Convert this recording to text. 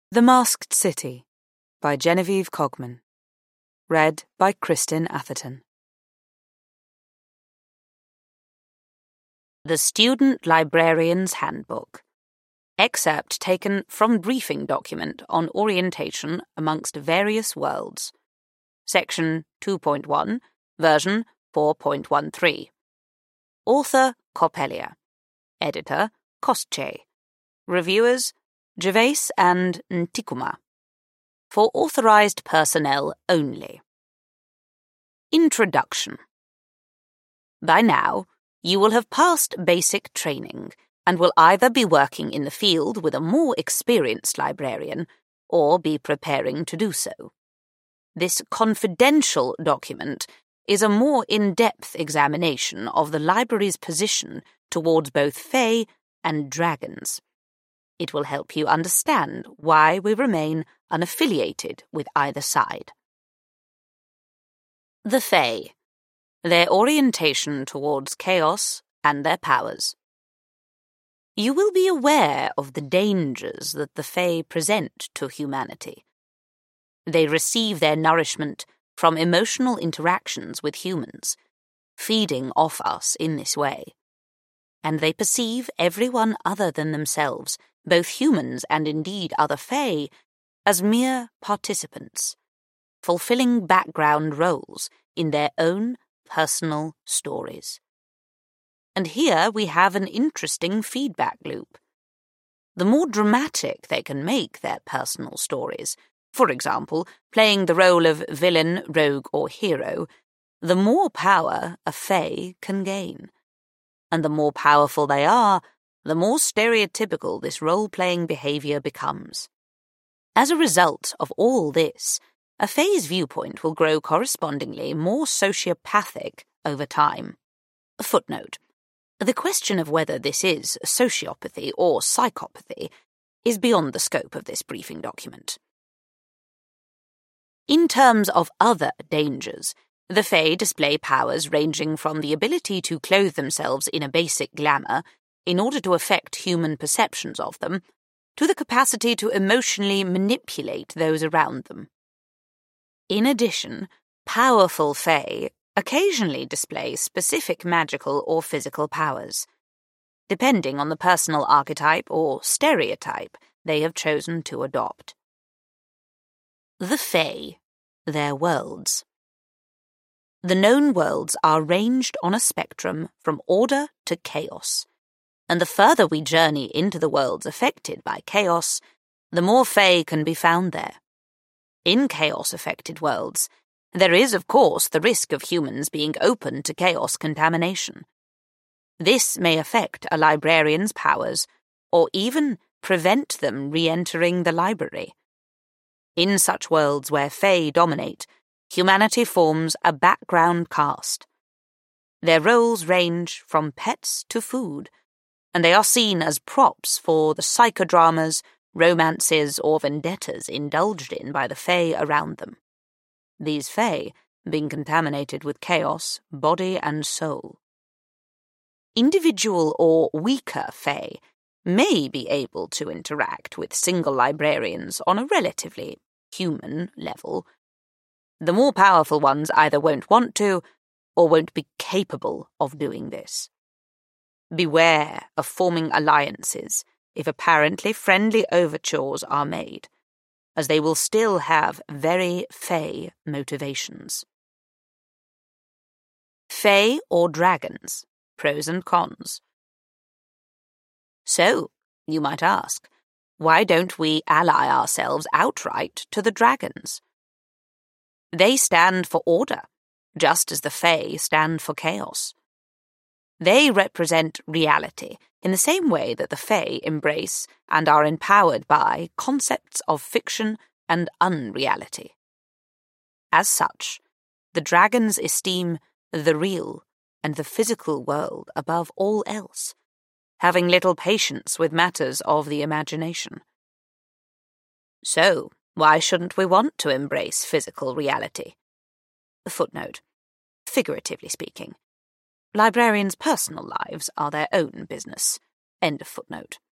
The Masked City by Genevieve Cogman. Read by Kristin Atherton. The Student Librarian's Handbook. Excerpt taken from briefing document on orientation amongst various worlds. Section 2.1, version 4.13. Author Coppelia. Editor Koschei. Reviewers Gervais and Ntikuma. For authorized personnel only. Introduction. By now, you will have passed basic training and will either be working in the field with a more experienced librarian or be preparing to do so. This confidential document is a more in-depth examination of the library's position towards both Fae and dragons. It will help you understand why we remain unaffiliated with either side. The Fae. Their orientation towards chaos and their powers. You will be aware of the dangers that the Fae present to humanity. They receive their nourishment from emotional interactions with humans, feeding off us in this way. And they perceive everyone other than themselves, both humans and indeed other Fae, as mere participants, fulfilling background roles in their own personal stories. And here we have an interesting feedback loop. The more dramatic they can make their personal stories, for example, playing the role of villain, rogue, or hero, the more power a Fae can gain. And the more powerful they are, the more stereotypical this role-playing behavior becomes. As a result of all this, a Fae's viewpoint will grow correspondingly more sociopathic over time. Footnote. The question of whether this is sociopathy or psychopathy is beyond the scope of this briefing document. In terms of other dangers, the Fae display powers ranging from the ability to clothe themselves in a basic glamour in order to affect human perceptions of them, to the capacity to emotionally manipulate those around them. In addition, powerful Fae occasionally display specific magical or physical powers, depending on the personal archetype or stereotype they have chosen to adopt. The Fae, their worlds. The known worlds are ranged on a spectrum from order to chaos, and the further we journey into the worlds affected by chaos, the more Fae can be found there. In chaos-affected worlds, there is, of course, the risk of humans being open to chaos contamination. This may affect a librarian's powers, or even prevent them re-entering the library. In such worlds where Fae dominate, humanity forms a background caste. Their roles range from pets to food, and they are seen as props for the psychodramas, romances, or vendettas indulged in by the Fae around them. These Fae being contaminated with chaos, body and soul. Individual or weaker Fae may be able to interact with single librarians on a relatively human level. The more powerful ones either won't want to or won't be capable of doing this. Beware of forming alliances if apparently friendly overtures are made, as they will still have very Fae motivations. Fae or dragons, pros and cons. So, you might ask, why don't we ally ourselves outright to the dragons? They stand for order, just as the Fae stand for chaos. They represent reality in the same way that the Fae embrace and are empowered by concepts of fiction and unreality. As such, the dragons esteem the real and the physical world above all else, having little patience with matters of the imagination. So, why shouldn't we want to embrace physical reality? Footnote. Figuratively speaking. Librarians' personal lives are their own business. End of footnote.